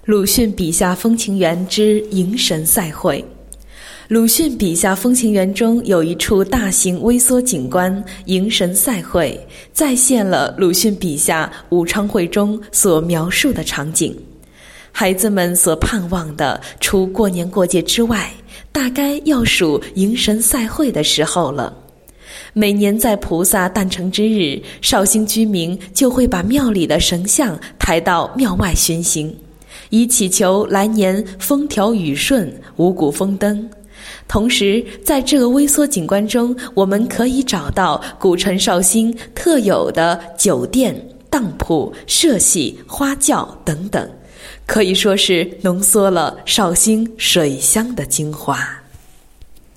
鲁迅笔下风情园之迎神赛会。鲁迅笔下风情园中有一处大型微缩景观迎神赛会，再现了鲁迅笔下武昌会中所描述的场景。孩子们所盼望的，除过年过节之外，大概要数迎神赛会的时候了。每年在菩萨诞辰之日，绍兴居民就会把庙里的神像抬到庙外巡行，以祈求来年风调雨顺、五谷丰登。同时，在这个微缩景观中，我们可以找到古城绍兴特有的酒店、当铺、社戏、花轿等等，可以说是浓缩了绍兴水乡的精华。